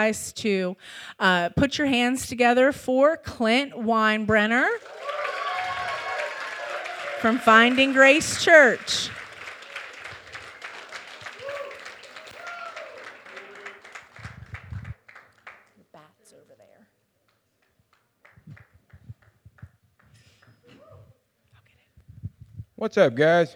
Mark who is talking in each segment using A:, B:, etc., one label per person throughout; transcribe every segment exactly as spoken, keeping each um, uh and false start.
A: guys to uh, put your hands together for Clint Weinbrenner from Finding Grace Church. The bat's over there.
B: What's up, guys?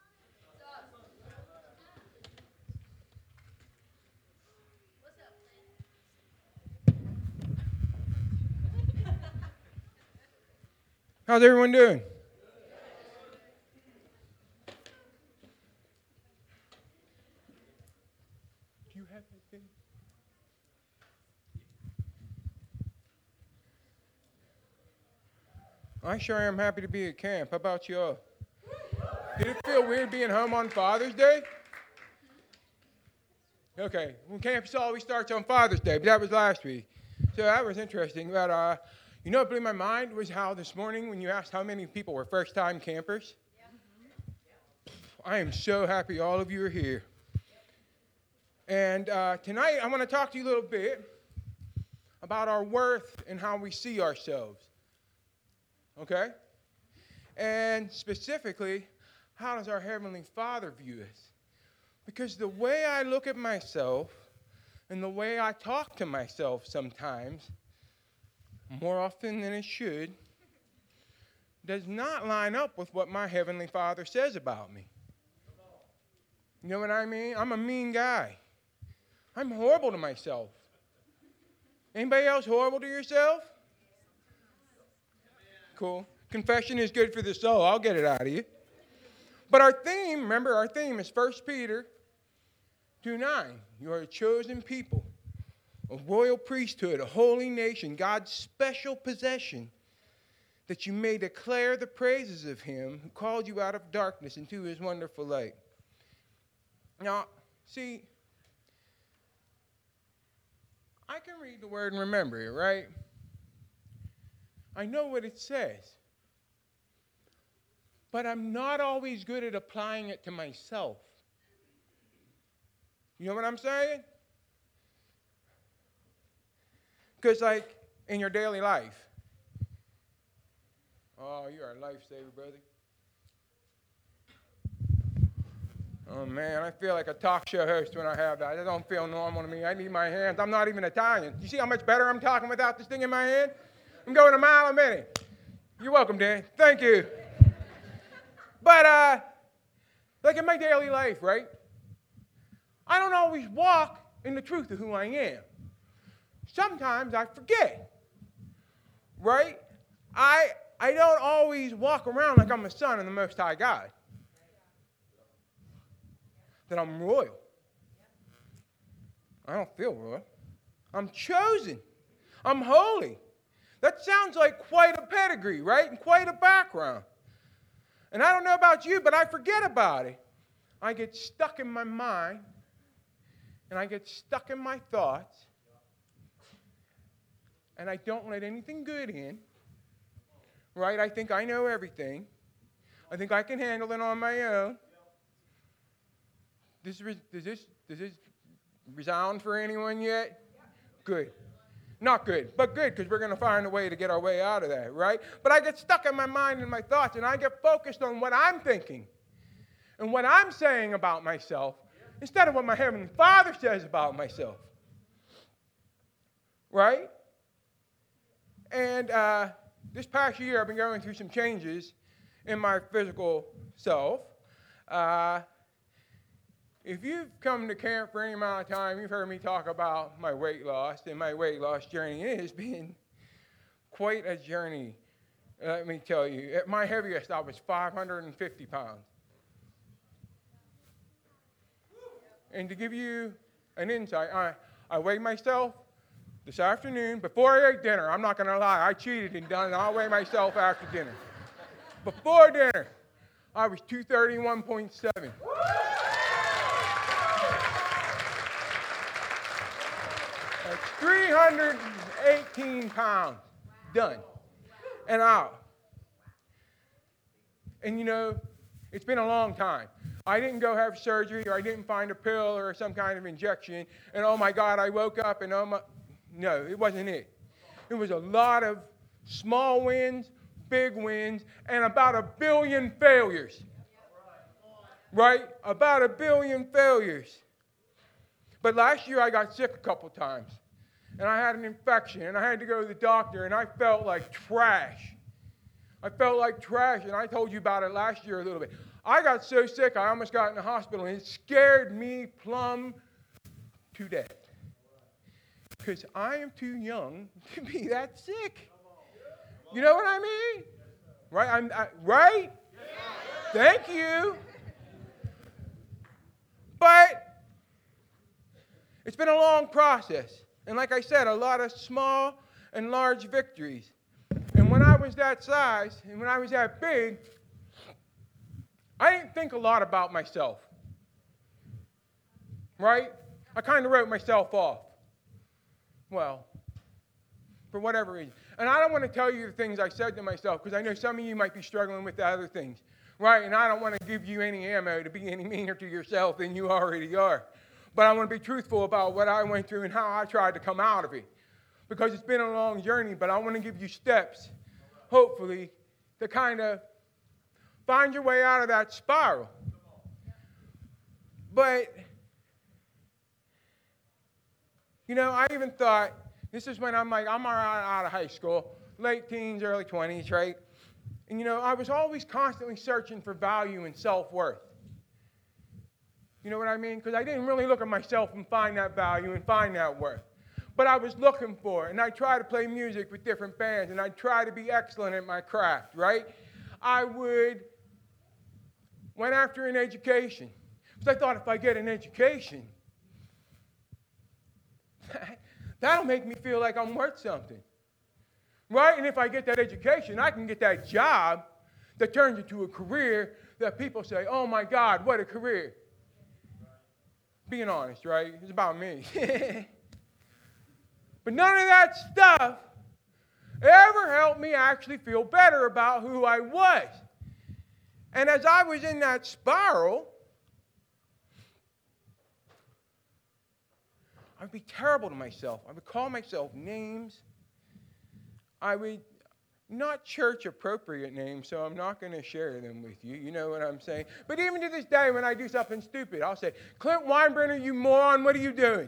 B: How's everyone doing? Do you have anything? I sure am happy to be at camp. How about y'all? Did it feel weird being home on Father's Day? Okay, well, camp always starts on Father's Day, but that was last week. So that was interesting. But uh, you know what blew my mind was how this morning when you asked how many people were first-time campers. Yeah. I am so happy all of you are here. And uh, tonight I want to talk to you a little bit about our worth and how we see ourselves. Okay? And specifically, how does our Heavenly Father view us? Because the way I look at myself and the way I talk to myself sometimes, more often than it should, does not line up with what my Heavenly Father says about me. You know what I mean? I'm a mean guy. I'm horrible to myself. Anybody else horrible to yourself? Cool. Confession is good for the soul. I'll get it out of you. But our theme, remember, our theme is First Peter two nine. You are a chosen people, a royal priesthood, a holy nation, God's special possession, that you may declare the praises of him who called you out of darkness into his wonderful light. Now, see, I can read the word and remember it, right? I know what it says. But I'm not always good at applying it to myself. You know what I'm saying? Because, like, in your daily life, oh, you are a lifesaver, brother. Oh, man, I feel like a talk show host when I have that. That don't feel normal to me. I need my hands. I'm not even Italian. You see how much better I'm talking without this thing in my hand? I'm going a mile a minute. You're welcome, Dan. Thank you. But, uh, like in my daily life, right? I don't always walk in the truth of who I am. Sometimes I forget, right? I I don't always walk around like I'm a son of the Most High God. That I'm royal. I don't feel royal. I'm chosen. I'm holy. That sounds like quite a pedigree, right? And quite a background. And I don't know about you, but I forget about it. I get stuck in my mind, and I get stuck in my thoughts, and I don't let anything good in, right? I think I know everything. I think I can handle it on my own. Does, does, this, does this resound for anyone yet? Good. Not good, but good, because we're going to find a way to get our way out of that, right? But I get stuck in my mind and my thoughts, and I get focused on what I'm thinking and what I'm saying about myself instead of what my Heavenly Father says about myself, right? And uh, this past year, I've been going through some changes in my physical self. Uh, If you've come to camp for any amount of time, you've heard me talk about my weight loss, and my weight loss journey. It has been quite a journey, let me tell you. At my heaviest, I was five hundred fifty pounds. And to give you an insight, I, I weighed myself this afternoon before I ate dinner. I'm not going to lie, I cheated and done it. I'll weigh myself after dinner. Before dinner, I was two thirty-one point seven. That's three hundred eighteen pounds done and out. And you know, it's been a long time. I didn't go have surgery, or I didn't find a pill or some kind of injection, and oh my God, I woke up and oh my, no, it wasn't it. It was a lot of small wins, big wins, and about a billion failures. Right? About a billion failures. But last year I got sick a couple times, and I had an infection, and I had to go to the doctor, and I felt like trash. I felt like trash, and I told you about it last year a little bit. I got so sick I almost got in the hospital, and it scared me plumb to death. Because I am too young to be that sick. You know what I mean? Right? I'm I, right? Thank you. But it's been a long process. And like I said, a lot of small and large victories. And when I was that size, and when I was that big, I didn't think a lot about myself. Right? I kind of wrote myself off. Well, for whatever reason. And I don't want to tell you the things I said to myself, because I know some of you might be struggling with the other things. Right? And I don't want to give you any ammo to be any meaner to yourself than you already are. But I want to be truthful about what I went through and how I tried to come out of it. Because it's been a long journey, but I want to give you steps, hopefully, to kind of find your way out of that spiral. But, you know, I even thought, this is when I'm like, I'm out of high school, late teens, early twenties, right? And, you know, I was always constantly searching for value and self-worth. You know what I mean? Because I didn't really look at myself and find that value and find that worth. But I was looking for it, and I tried to play music with different bands, and I tried to be excellent at my craft, right? I would, went after an education. Because I thought if I get an education, that'll make me feel like I'm worth something. Right? And if I get that education, I can get that job that turns into a career that people say, oh my God, what a career. Being honest, right? It's about me. But none of that stuff ever helped me actually feel better about who I was. And as I was in that spiral, I would be terrible to myself. I would call myself names. I would, not church-appropriate names, so I'm not going to share them with you. You know what I'm saying? But even to this day, when I do something stupid, I'll say, Clint Weinbrenner, you moron, what are you doing?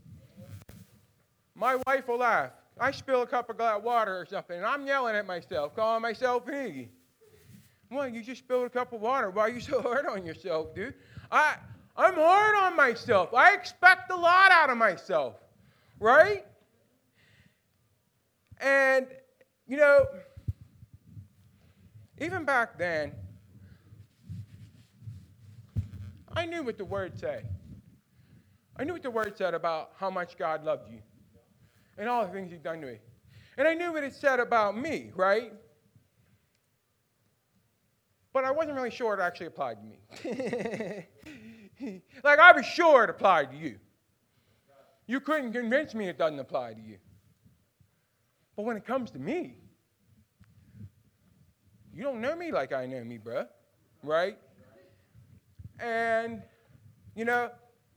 B: My wife will laugh. I spill a cup of glass water or something, and I'm yelling at myself, calling myself an Iggy. Well, you just spilled a cup of water. Why are you so hard on yourself, dude? I, I'm hard on myself. I expect a lot out of myself, right? And, you know, even back then, I knew what the Word said. I knew what the Word said about how much God loved you and all the things He'd done to me. And I knew what it said about me, right? But I wasn't really sure it actually applied to me. Like, I was sure it applied to you. You couldn't convince me it doesn't apply to you. But when it comes to me, you don't know me like I know me, bruh. Right? And, you know,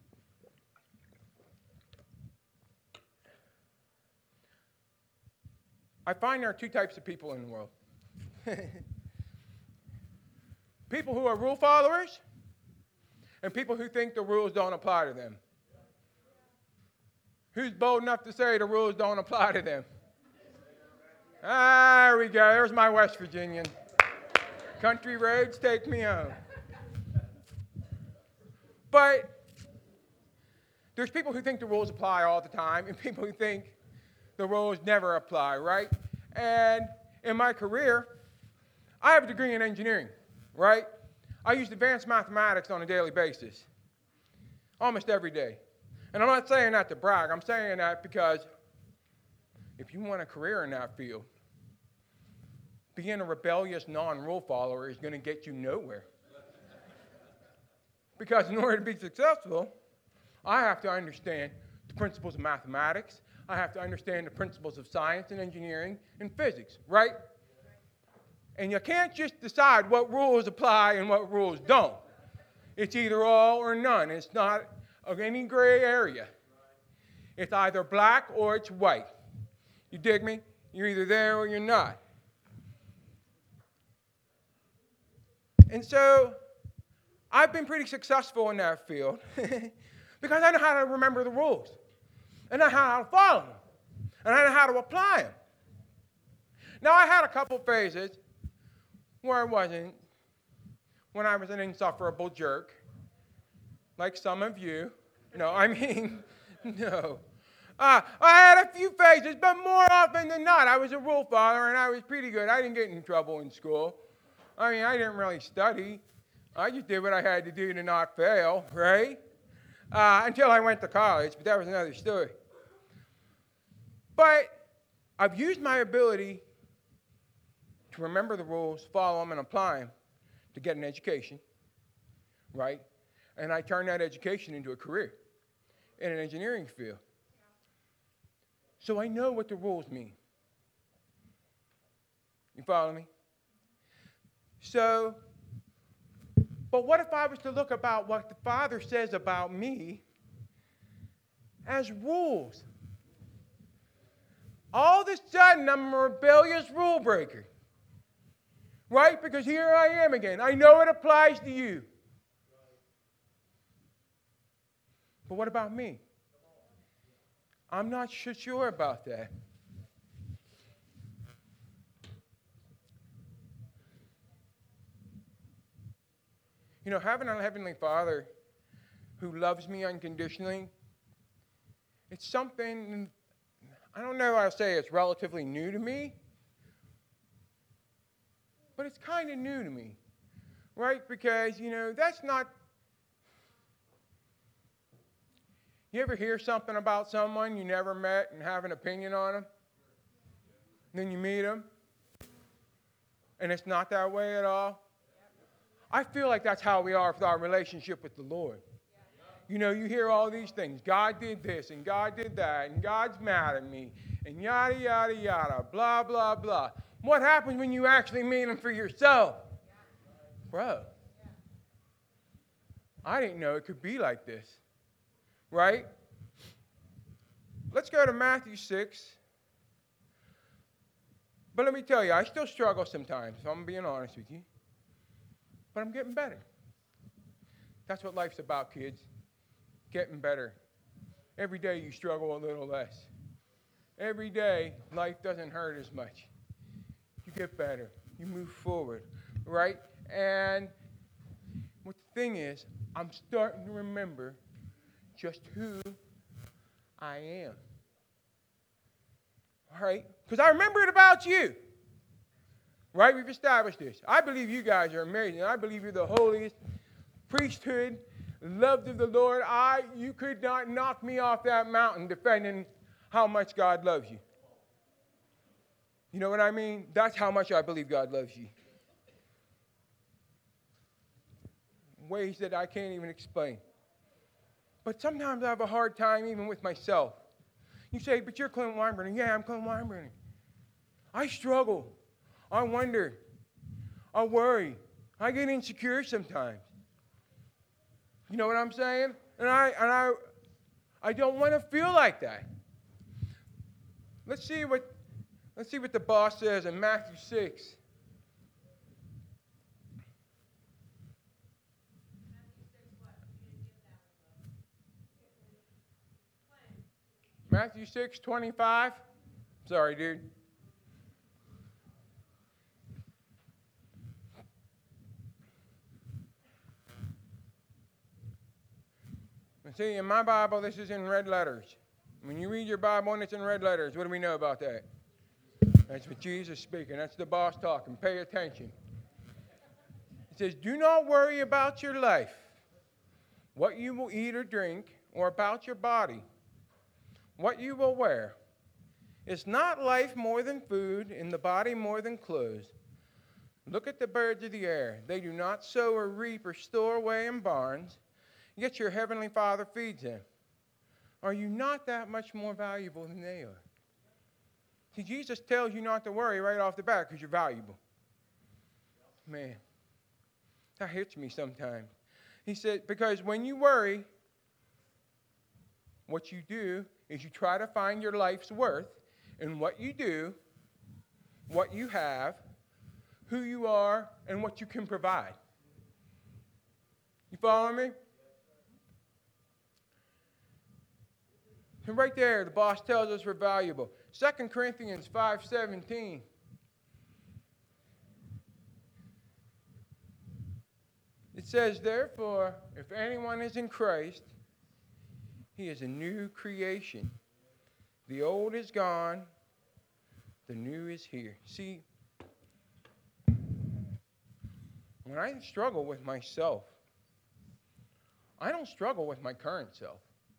B: I find there are two types of people in the world. People who are rule followers and people who think the rules don't apply to them. Who's bold enough to say the rules don't apply to them? Ah, there we go. There's my West Virginian. Country roads take me home. But there's people who think the rules apply all the time and people who think the rules never apply, right? And in my career, I have a degree in engineering, right? I use advanced mathematics on a daily basis, almost every day. And I'm not saying that to brag. I'm saying that because if you want a career in that field, being a rebellious non-rule follower is going to get you nowhere. Because in order to be successful, I have to understand the principles of mathematics. I have to understand the principles of science and engineering and physics, right? And you can't just decide what rules apply and what rules don't. It's either all or none. It's not of any gray area. It's either black or it's white. You dig me? You're either there or you're not. And so I've been pretty successful in that field because I know how to remember the rules. And I know how to follow them. And I know how to apply them. Now, I had a couple phases where I wasn't, when I was an insufferable jerk, like some of you. No, I mean, no. Uh, I had a few phases, but more often than not, I was a rule follower, and I was pretty good. I didn't get in trouble in school. I mean, I didn't really study. I just did what I had to do to not fail, right? Uh, until I went to college, but that was another story. But I've used my ability to remember the rules, follow them, and apply them to get an education, right? And I turned that education into a career in an engineering field. So I know what the rules mean. You follow me? So, but what if I was to look about what the Father says about me as rules? All of a sudden, I'm a rebellious rule breaker. Right? Because here I am again. I know it applies to you. But what about me? I'm not so sure about that. You know, having a Heavenly Father who loves me unconditionally, it's something, I don't know if I'll say it's relatively new to me, but it's kind of new to me, right? Because, you know, that's not, you ever hear something about someone you never met and have an opinion on them? Then you meet them, and it's not that way at all? I feel like that's how we are with our relationship with the Lord. You know, you hear all these things. God did this, and God did that, and God's mad at me, and yada, yada, yada, blah, blah, blah. What happens when you actually meet Him for yourself? Bro, I didn't know it could be like this. Right? Let's go to Matthew six. But let me tell you, I still struggle sometimes, if I'm being honest with you. But I'm getting better. That's what life's about, kids. Getting better. Every day you struggle a little less. Every day life doesn't hurt as much. You get better. You move forward, right? And what the thing is, I'm starting to remember just who I am. All right? Because I remember it about you. Right? We've established this. I believe you guys are amazing. I believe you're the holiest priesthood, loved of the Lord. I, you could not knock me off that mountain defending how much God loves you. You know what I mean? That's how much I believe God loves you. Ways that I can't even explain. But sometimes I have a hard time even with myself. You say, but you're Clint Weinberger. Yeah, I'm Clint Weinberger. I struggle. I wonder. I worry. I get insecure sometimes. You know what I'm saying? And I and I I don't want to feel like that. Let's see what let's see what the boss says in Matthew six. Matthew six twenty-five. Sorry, dude. See, in my Bible, this is in red letters. When you read your Bible and it's in red letters, what do we know about that? That's what Jesus is speaking. That's the boss talking. Pay attention. It says, do not worry about your life, what you will eat or drink, or about your body, what you will wear. Is not life more than food, and the body more than clothes? Look at the birds of the air. They do not sow or reap or store away in barns, yet your heavenly Father feeds them. Are you not that much more valuable than they are? See, Jesus tells you not to worry right off the bat because you're valuable. Man, that hits me sometimes. He said, because when you worry, what you do is you try to find your life's worth in what you do, what you have, who you are, and what you can provide. You follow me? And right there, the boss tells us we're valuable. Second Corinthians five seventeen. It says, therefore, if anyone is in Christ, he is a new creation. The old is gone, the new is here. See, when I struggle with myself, I don't struggle with my current self.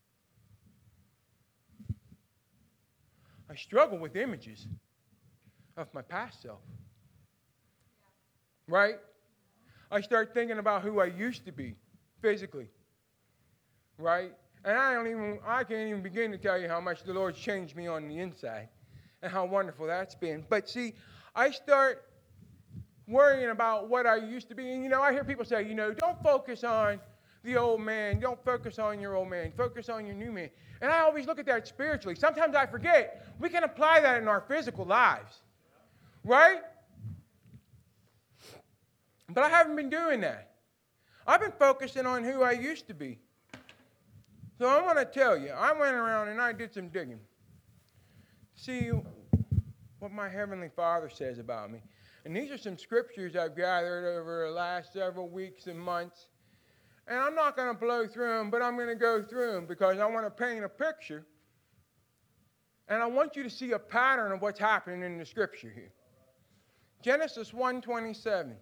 B: I struggle with images of my past self. Right? I start thinking about who I used to be physically. Right? And I don't even, I can't even begin to tell you how much the Lord's changed me on the inside and how wonderful that's been. But see, I start worrying about what I used to be. And, you know, I hear people say, you know, don't focus on the old man. Don't focus on your old man. Focus on your new man. And I always look at that spiritually. Sometimes I forget. We can apply that in our physical lives. Right? But I haven't been doing that. I've been focusing on who I used to be. So I'm going to tell you, I went around and I did some digging. See what my Heavenly Father says about me. And these are some scriptures I've gathered over the last several weeks and months. And I'm not going to blow through them, but I'm going to go through them because I want to paint a picture. And I want you to see a pattern of what's happening in the scripture here. Genesis one twenty-seven.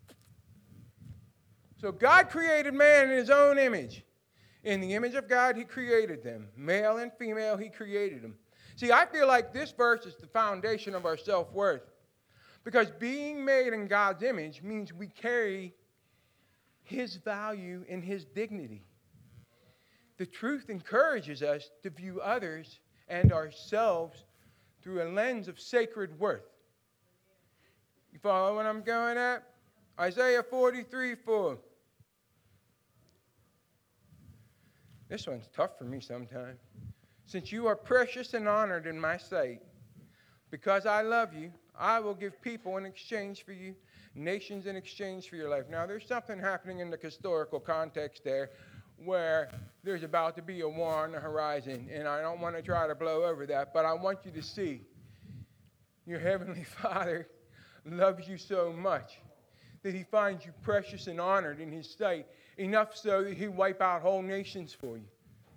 B: So God created man in his own image. In the image of God, he created them. Male and female, he created them. See, I feel like this verse is the foundation of our self-worth. Because being made in God's image means we carry his value and his dignity. The truth encourages us to view others and ourselves through a lens of sacred worth. You follow what I'm going at? Isaiah forty-three four. This one's tough for me sometimes. Since you are precious and honored in my sight, because I love you, I will give people in exchange for you, nations in exchange for your life. Now, there's something happening in the historical context there where there's about to be a war on the horizon, and I don't want to try to blow over that, but I want you to see your Heavenly Father loves you so much that he finds you precious and honored in his sight, enough so that he'll wipe out whole nations for you.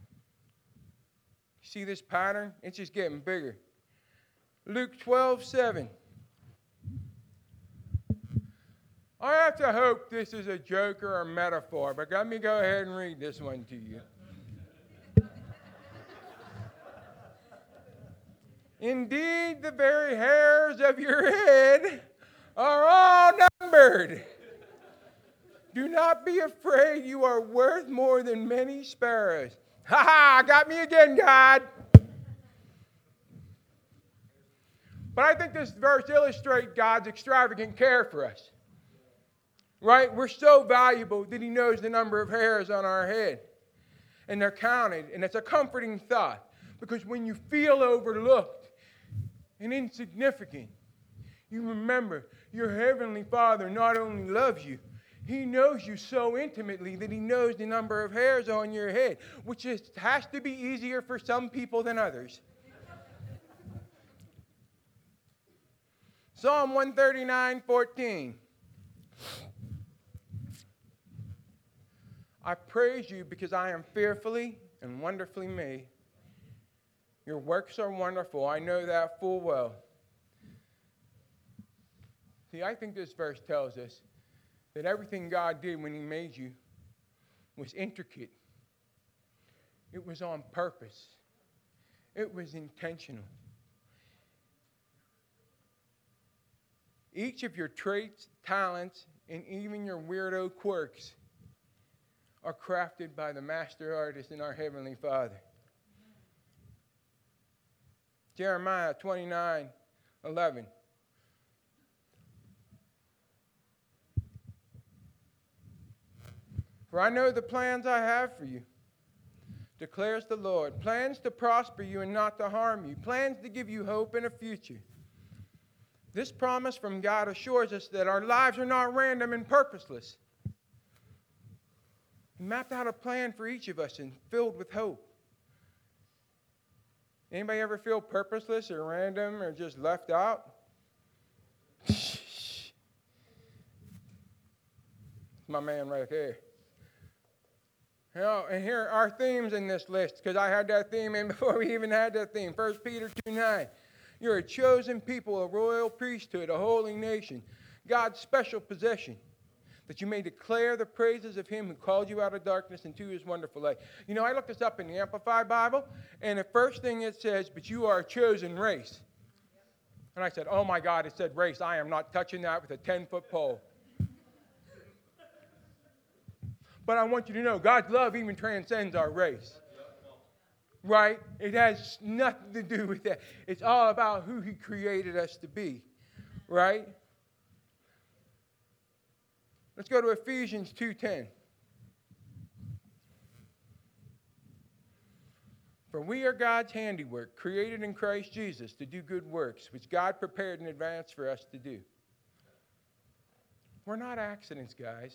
B: See this pattern? It's just getting bigger. Luke twelve seven. I have to hope this is a joke or a metaphor, but let me go ahead and read this one to you. Indeed, the very hairs of your head are all numbered. Do not be afraid, you are worth more than many sparrows. Ha ha, got me again, God. But I think this verse illustrates God's extravagant care for us. Right? We're so valuable that he knows the number of hairs on our head. And they're counted. And it's a comforting thought. Because when you feel overlooked and insignificant, you remember your Heavenly Father not only loves you, he knows you so intimately that he knows the number of hairs on your head, which is, has to be easier for some people than others. Psalm one thirty-nine fourteen. I praise you because I am fearfully and wonderfully made. Your works are wonderful. I know that full well. See, I think this verse tells us that everything God did when he made you was intricate. It was on purpose. It was intentional. Each of your traits, talents, and even your weirdo quirks are crafted by the master artist and our Heavenly Father. Jeremiah twenty-nine eleven. For I know the plans I have for you, declares the Lord. Plans to prosper you and not to harm you. Plans to give you hope and a future. This promise from God assures us that our lives are not random and purposeless. He mapped out a plan for each of us and filled with hope. Anybody ever feel purposeless or random or just left out? My man right there. You know, and here are themes in this list, because I had that theme in before we even had that theme. First Peter two nine. You're a chosen people, a royal priesthood, a holy nation, God's special possession, that you may declare the praises of him who called you out of darkness into his wonderful light. You know, I looked this up in the Amplified Bible, and the first thing it says, but you are a chosen race. And I said, oh my God, it said race. I am not touching that with a ten-foot pole. But I want you to know, God's love even transcends our race. Right? It has nothing to do with that. It's all about who he created us to be. Right? Let's go to Ephesians two ten. For we are God's handiwork, created in Christ Jesus to do good works, which God prepared in advance for us to do. We're not accidents, guys.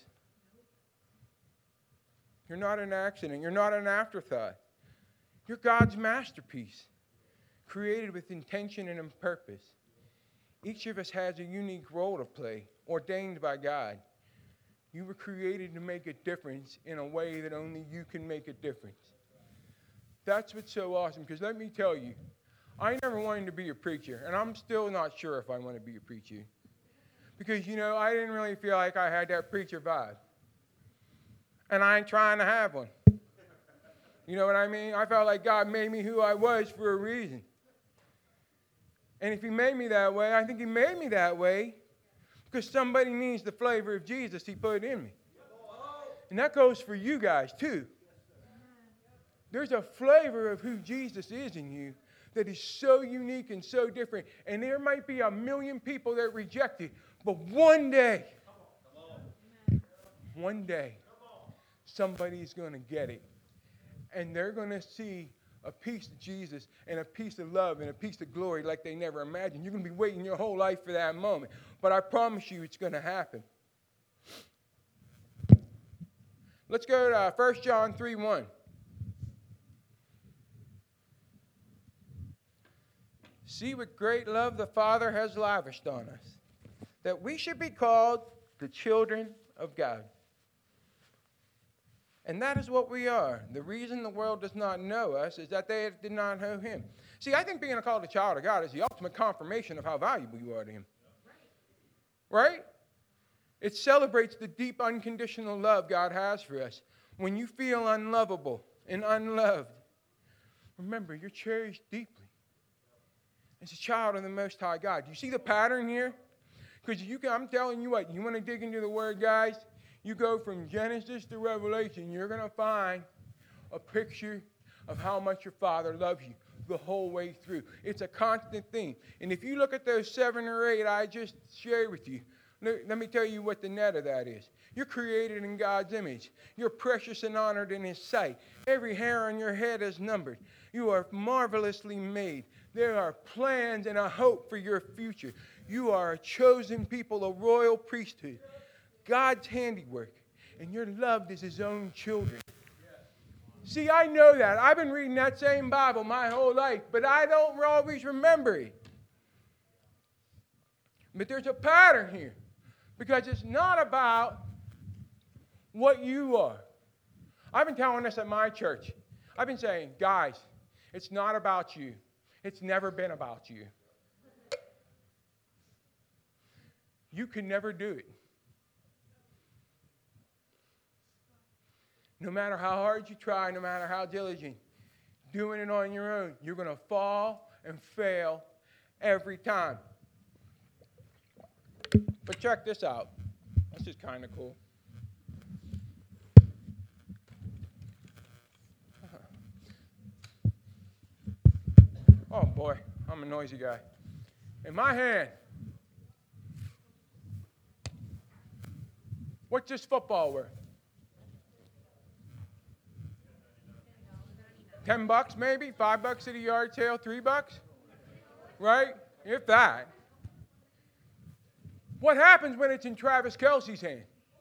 B: You're not an accident. You're not an afterthought. You're God's masterpiece, created with intention and in purpose. Each of us has a unique role to play, ordained by God. You were created to make a difference in a way that only you can make a difference. That's what's so awesome, because let me tell you, I never wanted to be a preacher, and I'm still not sure if I want to be a preacher. Because, you know, I didn't really feel like I had that preacher vibe. And I ain't trying to have one. You know what I mean? I felt like God made me who I was for a reason. And if he made me that way, I think he made me that way because somebody needs the flavor of Jesus he put in me. And that goes for you guys too. There's a flavor of who Jesus is in you that is so unique and so different. And there might be a million people that reject it, but one day, one day, somebody's going to get it. And they're going to see a piece of Jesus and a piece of love and a piece of glory like they never imagined. You're going to be waiting your whole life for that moment. But I promise you it's going to happen. Let's go to uh, First John three one. See what great love the Father has lavished on us, that we should be called the children of God. And that is what we are. The reason the world does not know us is that they did not know him. See, I think being called a child of God is the ultimate confirmation of how valuable you are to him. Right? It celebrates the deep, unconditional love God has for us. When you feel unlovable and unloved, remember, you're cherished deeply. As a child of the Most High God. Do you see the pattern here? Because you can, I'm telling you what, you want to dig into the Word, guys? You go from Genesis to Revelation, you're going to find a picture of how much your Father loves you the whole way through. It's a constant theme. And if you look at those seven or eight I just shared with you, let me tell you what the net of that is. You're created in God's image. You're precious and honored in his sight. Every hair on your head is numbered. You are marvelously made. There are plans and a hope for your future. You are a chosen people, a royal priesthood. God's handiwork, and you're loved as his own children. See, I know that. I've been reading that same Bible my whole life, but I don't always remember it. But there's a pattern here, because it's not about what you are. I've been telling this at my church. I've been saying, guys, it's not about you. It's never been about you. You can never do it. No matter how hard you try, no matter how diligent, doing it on your own, you're going to fall and fail every time. But check this out. This is kind of cool. Oh boy, I'm a noisy guy. In my hand, what's this football worth? ten bucks maybe, five bucks at a yard sale, three bucks, right? If that. What happens when it's in Travis Kelce's hand?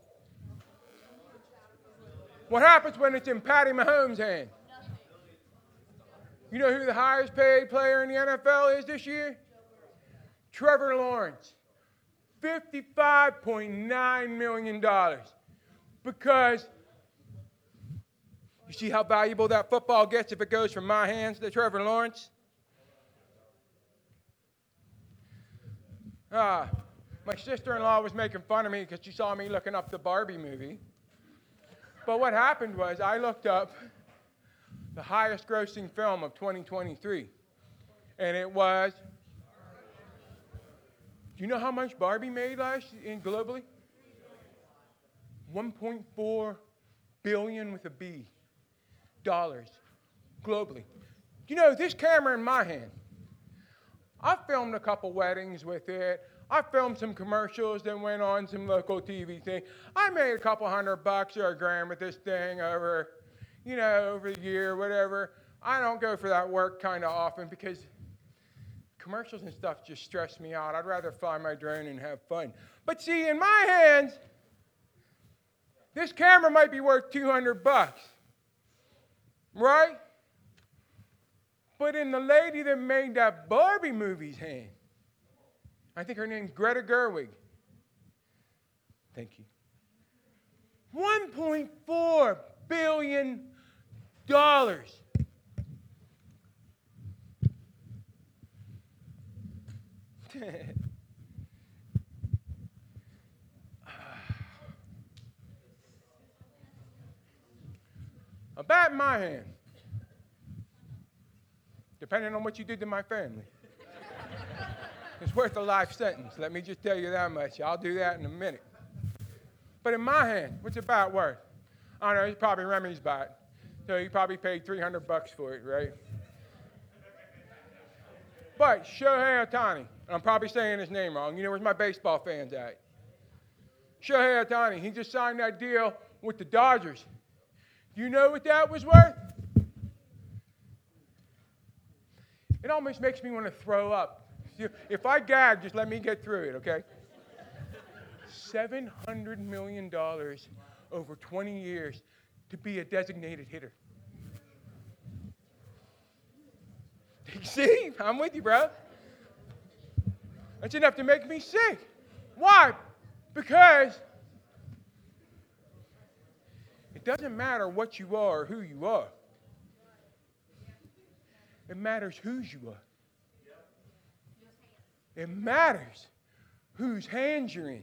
B: What happens when it's in Patty Mahomes' hand? You know who the highest paid player in the N F L is this year? Trevor Lawrence. fifty-five point nine million dollars. Because you see how valuable that football gets if it goes from my hands to Trevor Lawrence? Ah, my sister-in-law was making fun of me because she saw me looking up the Barbie movie. But what happened was I looked up the highest grossing film of twenty twenty-three. And it was, do you know how much Barbie made last year globally? one point four billion with a B dollars globally. You know, this camera in my hand, I filmed a couple weddings with it. I filmed some commercials that went on some local T V thing. I made a couple hundred bucks or a grand with this thing over, you know, over the year, whatever. I don't go for that work kind of often because commercials and stuff just stress me out. I'd rather fly my drone and have fun. But see, in my hands, this camera might be worth two hundred bucks, right? But in the lady that made that Barbie movie's hand, I think her name's Greta Gerwig. Thank you. one point four billion dollars. A bat in my hand, depending on what you did to my family. It's worth a life sentence. Let me just tell you that much. I'll do that in a minute. But in my hand, what's a bat worth? I don't know, it's probably Remy's bat. So he probably paid three hundred bucks for it, right? But Shohei Ohtani, I'm probably saying his name wrong. You know, where's my baseball fans at? Shohei Ohtani, he just signed that deal with the Dodgers. Do you know what that was worth? It almost makes me want to throw up. If I gag, just let me get through it, okay? seven hundred million dollars over twenty years to be a designated hitter. See? I'm with you, bro. That's enough to make me sick. Why? Because it doesn't matter what you are or who you are. It matters whose you are. It matters whose hands you're in.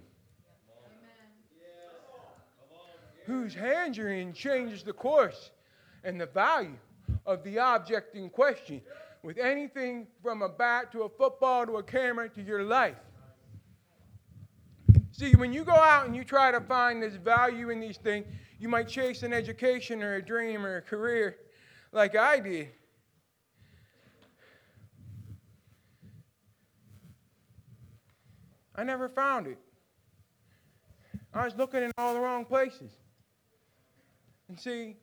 B: Whose hands you're in changes the course and the value of the object in question, with anything from a bat to a football to a camera to your life. See, when you go out and you try to find this value in these things, you might chase an education or a dream or a career like I did. I never found it. I was looking in all the wrong places. And see,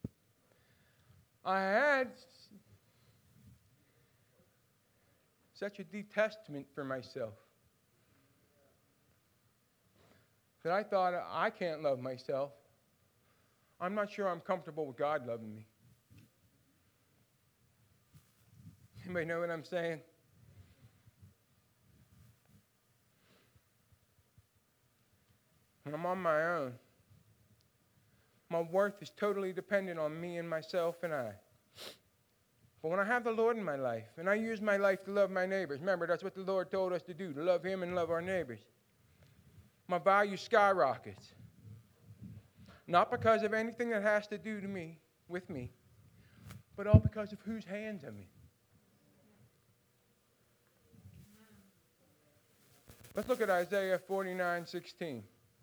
B: I had such a detestment for myself that I thought, I can't love myself. I'm not sure I'm comfortable with God loving me. Anybody know what I'm saying? When I'm on my own, my worth is totally dependent on me and myself and I. But when I have the Lord in my life, and I use my life to love my neighbors, remember, that's what the Lord told us to do, to love Him and love our neighbors. My value skyrockets. Not because of anything that has to do to me, with me, but all because of whose hands I'm in. Let's look at Isaiah forty-nine sixteen.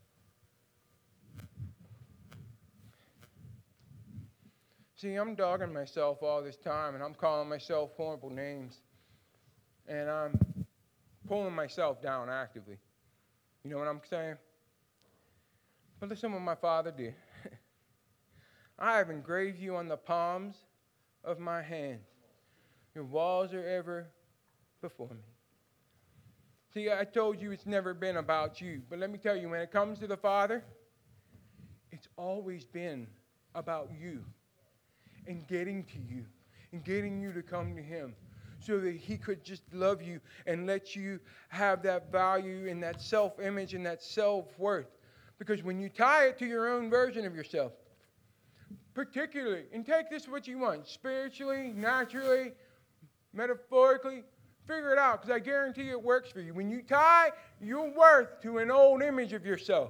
B: See, I'm dogging myself all this time, and I'm calling myself horrible names, and I'm pulling myself down actively. You know what I'm saying? But listen what my Father did. I have engraved you on the palms of my hands. Your walls are ever before me. See, I told you it's never been about you. But let me tell you, when it comes to the Father, it's always been about you and getting to you and getting you to come to Him so that He could just love you and let you have that value and that self-image and that self-worth. Because when you tie it to your own version of yourself, particularly, and take this what you want, spiritually, naturally, metaphorically, figure it out, because I guarantee it works for you. When you tie your worth to an old image of yourself,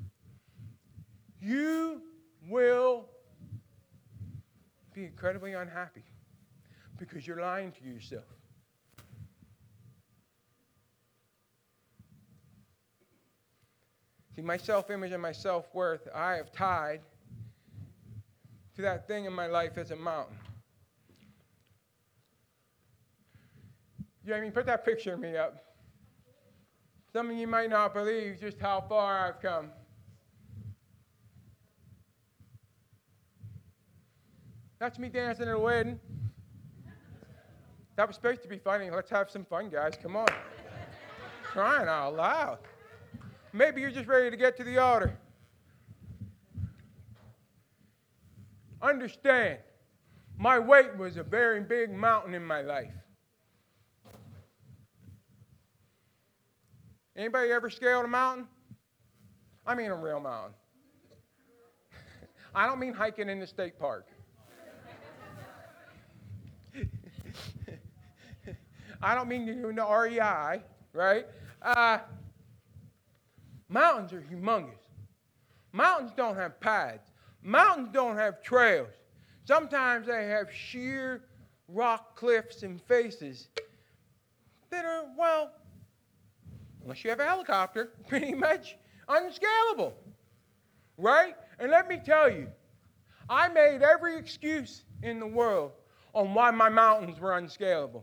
B: you will be incredibly unhappy because you're lying to yourself. See, my self-image and my self-worth, I have tied to that thing in my life as a mountain. Jamie, put that picture of me up. Some of you might not believe just how far I've come. That's me dancing at a wedding. That was supposed to be funny. Let's have some fun, guys. Come on. Crying out loud. Maybe you're just ready to get to the altar. Understand, my weight was a very big mountain in my life. Anybody ever scaled a mountain? I mean a real mountain. I don't mean hiking in the state park. I don't mean doing the R E I, right? Uh, mountains are humongous. Mountains don't have paths. Mountains don't have trails. Sometimes they have sheer rock cliffs and faces that are, well, unless you have a helicopter, pretty much unscalable, right? And let me tell you, I made every excuse in the world on why my mountains were unscalable.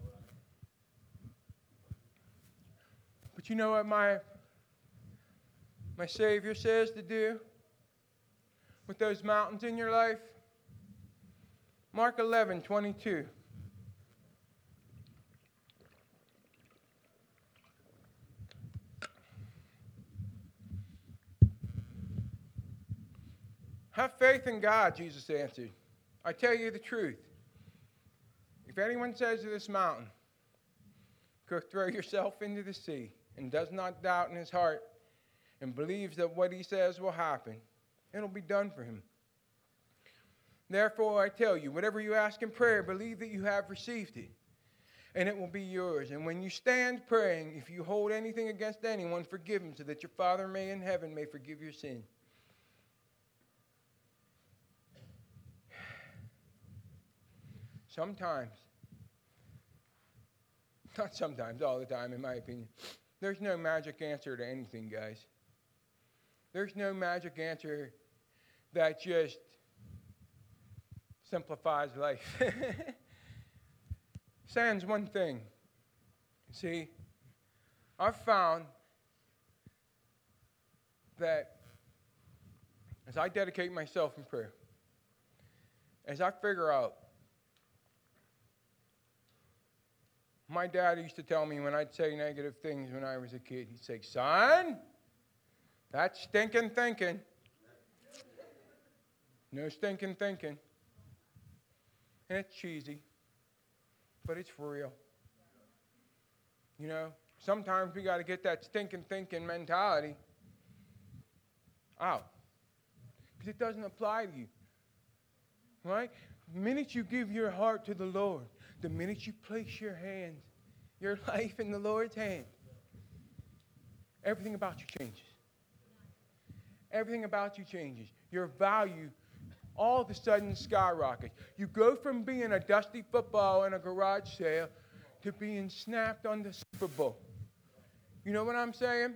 B: But you know what my, my Savior says to do with those mountains in your life? Mark eleven twenty-two. Have faith in God, Jesus answered. I tell you the truth. If anyone says to this mountain, go throw yourself into the sea, and does not doubt in his heart, and believes that what he says will happen, it'll be done for him. Therefore, I tell you, whatever you ask in prayer, believe that you have received it, and it will be yours. And when you stand praying, if you hold anything against anyone, forgive him, so that your Father may in heaven may forgive your sin. Sometimes, not sometimes, all the time, in my opinion, there's no magic answer to anything, guys. There's no magic answer that just simplifies life. Sans one thing. See, I've found that as I dedicate myself in prayer, as I figure out, my dad used to tell me when I'd say negative things when I was a kid, he'd say, son, that's stinking thinking. No stinking thinking. And it's cheesy, but it's for real. You know, sometimes we got to get that stinking thinking mentality out, because it doesn't apply to you. Right? The minute you give your heart to the Lord, the minute you place your hands, your life in the Lord's hand, everything about you changes. Everything about you changes. Your value all of a sudden skyrockets. You go from being a dusty football in a garage sale to being snapped on the Super Bowl. You know what I'm saying?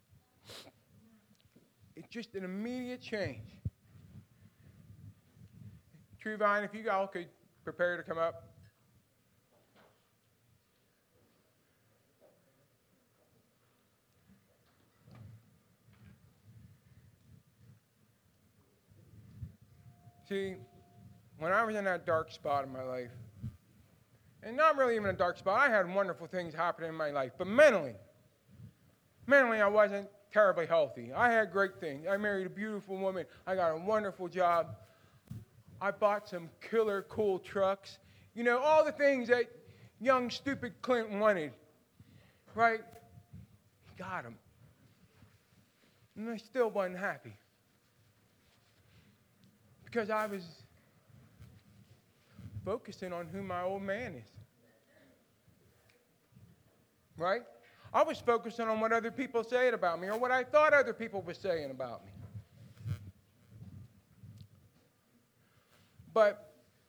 B: It's just an immediate change. Truvine, if you all could prepare to come up. See, when I was in that dark spot in my life, and not really even a dark spot, I had wonderful things happening in my life, but mentally, mentally I wasn't terribly healthy. I had great things. I married a beautiful woman. I got a wonderful job. I bought some killer cool trucks. You know, all the things that young, stupid Clint wanted, right? He got them. And I still wasn't happy. Because I was focusing on who my old man is. Right? I was focusing on what other people said about me or what I thought other people were saying about me. But,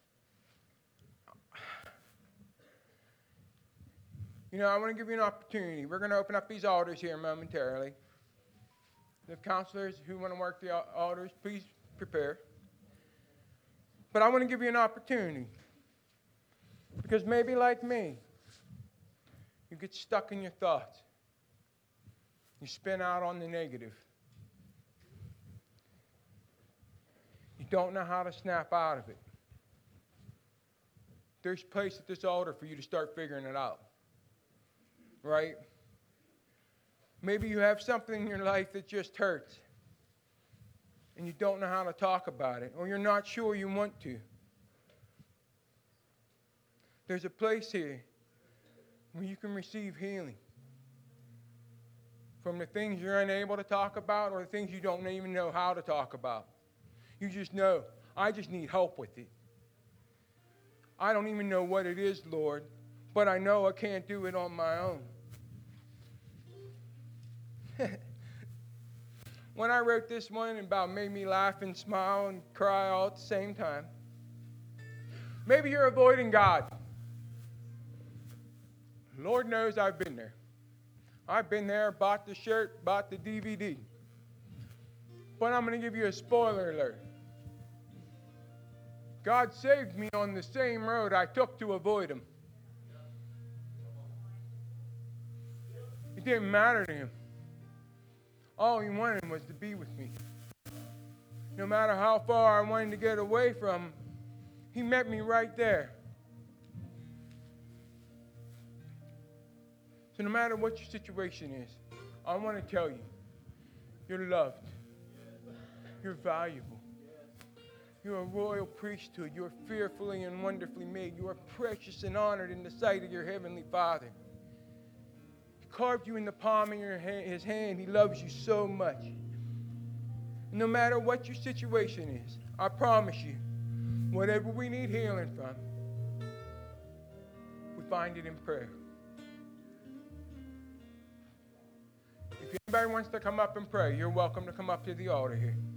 B: you know, I want to give you an opportunity. We're going to open up these altars here momentarily. The counselors who want to work the altars, please prepare. But I want to give you an opportunity. Because maybe like me, you get stuck in your thoughts. You spin out on the negative. You don't know how to snap out of it. There's a place at this altar for you to start figuring it out. Right? Maybe you have something in your life that just hurts. And you don't know how to talk about it. Or you're not sure you want to. There's a place here where you can receive healing from the things you're unable to talk about or the things you don't even know how to talk about. You just know, I just need help with it. I don't even know what it is, Lord, but I know I can't do it on my own. When I wrote this one, it about made me laugh and smile and cry all at the same time. Maybe you're avoiding God. Lord knows I've been there. I've been there, bought the shirt, bought the D V D. But I'm going to give you a spoiler alert. God saved me on the same road I took to avoid him. It didn't matter to him. All he wanted was to be with me. No matter how far I wanted to get away from him, he met me right there. So no matter what your situation is, I want to tell you, you're loved. You're valuable. You're a royal priesthood. You're fearfully and wonderfully made. You are precious and honored in the sight of your heavenly Father. He carved you in the palm of your hand, his hand. He loves you so much. No matter what your situation is, I promise you, whatever we need healing from, we find it in prayer. If anybody wants to come up and pray, you're welcome to come up to the altar here.